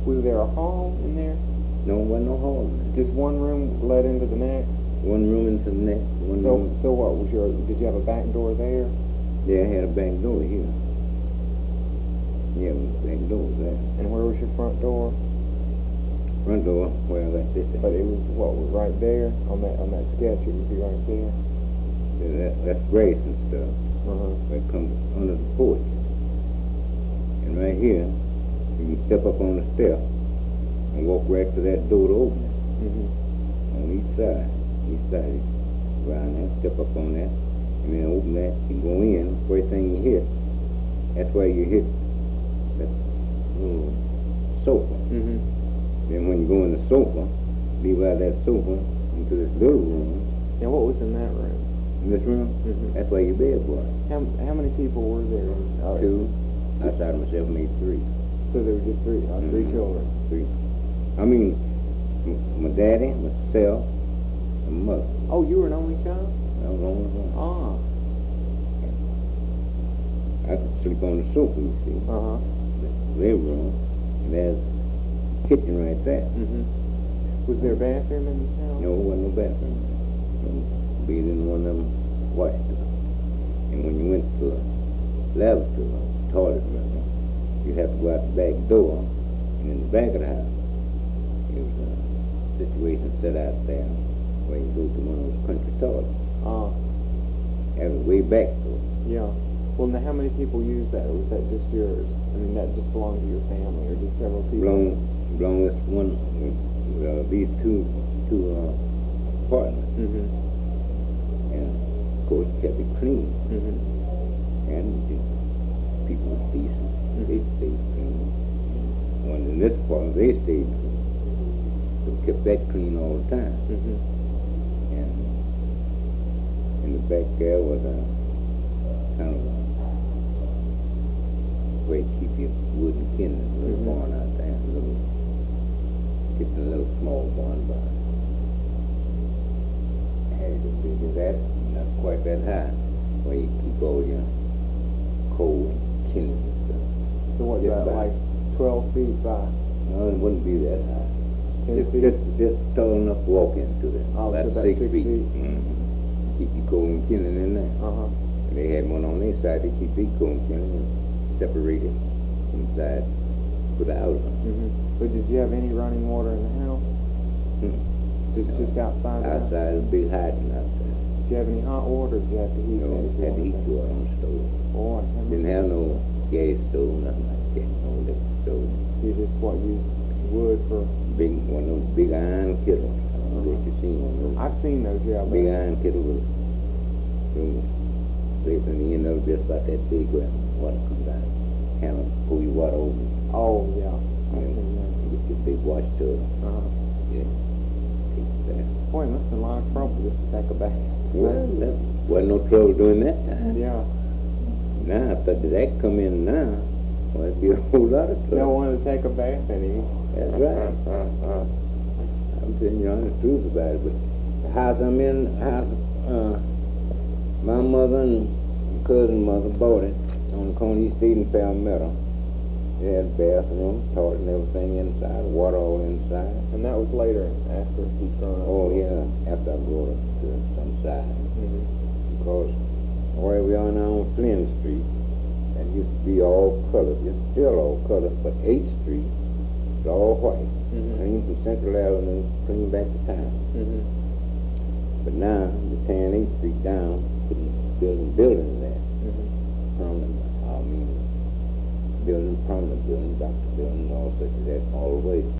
Was there a hall in there? No, wasn't no hall in there. Just one room led into the next? One room into the next. So what was did you have a back door there? Yeah, I had a back door here. Yeah, the back door was there. And where was your front door? Front door, well, that's it. But it was right there on that sketch. It would be right there. Yeah, that's grass and stuff. That comes under the porch. And right here, you can step up on the step and walk right to that door to open it. On each side, around there, step up on that, and then open that, and go in. First thing you hit, that's where you hit that little sofa. Then when you go in the sofa, leave out that sofa into this little room. Now what was in that room? In this room, that's where your bed was. How many people were there? Two. Outside of myself made three. So there were just three children? Three. I mean, my daddy, myself, and my mother. Oh, you were an only child? I was the only one. I could sleep on the sofa, you see. The living room. And there's the kitchen right there. Was there a bathroom in this house? No, there wasn't no bathroom. Being in one of them washed up. And when you went to the lavatory, toilet rather, you'd have to go out the back door, and in the back of the house, there was a situation set out there where you go to one of those country toilets. That was way back though. Yeah. Well, now how many people used that, or was that just yours? I mean, that just belonged to your family, or did several people? Belong with one, these two apartments. And of course, kept it clean. And people were decent. They stayed clean. One in this apartment, they stayed clean. So kept that clean all the time. And in the back there was a kind of a way to keep your wood and kindling, a little barn out there, a little small barn. Had as big as that, not quite that high, where you keep all your coal and kindling and stuff. So what, about like 12 feet by? No, it wouldn't be that high. 10 feet? Just tall enough to walk into it. Oh, so about 6 feet. Keep your coal and kindling in there. And they had one on their side to keep their coal and kindling separated inside, put out of them. But did you have any running water in the house? Just outside? Outside, a big hydrant outside. Did you have any hot water? Or did you have to heat? No, had to heat water on the stove. Boy, didn't have no gas stove, nothing like that. No electric stove. You just used wood for? One of those big iron kettles. I don't know if you've seen one of those. I've seen those, yeah. Big iron kettle with place on the end of it, just about that big where water comes out. Kind of pour your water over. Oh, yeah. I've seen that. Get your big wash tub. Yeah. Boy, it must have been a lot of trouble just to take a bath. Well, that wasn't no trouble doing that time. Yeah. Now, I thought that come in now, well, it'd be a whole lot of trouble. No one to take a bath anymore. That's right. I'm telling you the truth about it, but the house I'm in, my mother and cousin mother bought it on the corner East State and Palmetto. They had a bathroom, toilet and everything inside, water all inside. And that was later, after he'd grown up? Oh, yeah, after I brought it to some side. Because where we are now on Flynn Street, that used to be all colored. It's still all colored, but 8th Street is all white. Clean from Central Avenue, clean back to town. But now, they're tearing 8th Street down, putting buildings there. Permanent building, doctor building, all such as that, all the way.